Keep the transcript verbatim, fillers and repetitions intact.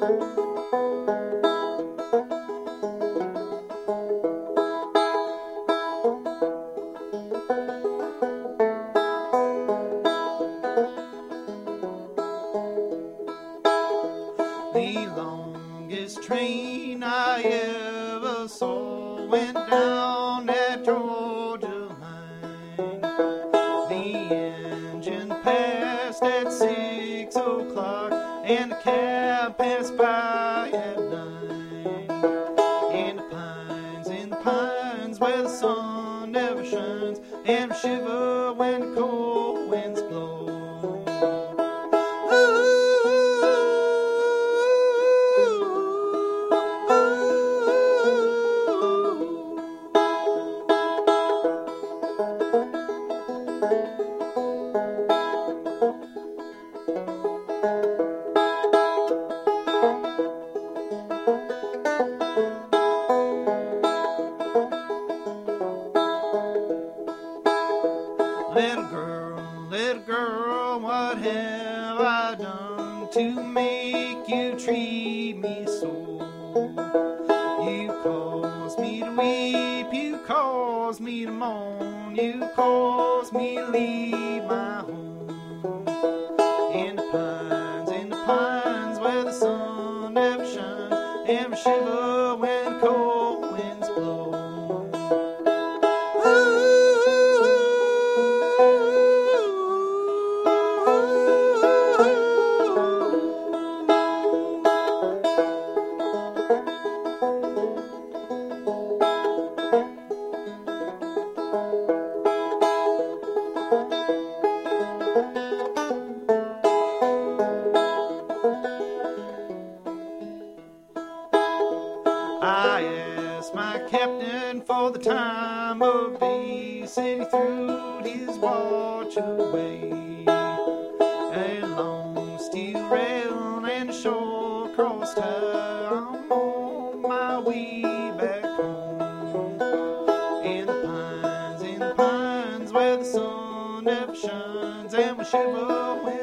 The longest train I ever saw went down that Georgia line. The engine passed at six o'clock and the cab passed by at nine. In the pines, in the pines where the sun never shines, and we shiver when the cold winds blow. Little girl, little girl, what have I done to make you treat me so? You cause me to weep, you cause me to moan, you cause me to leave my home. In the pines, in the pines where the sun never shines, and we shiver when cold winds blow. I asked my captain for the time of day, said he threw his watch away. A long steel rail and a short cross tie, I'm on my way back home. In the pines, in the pines where the sun never shines, and we shiver when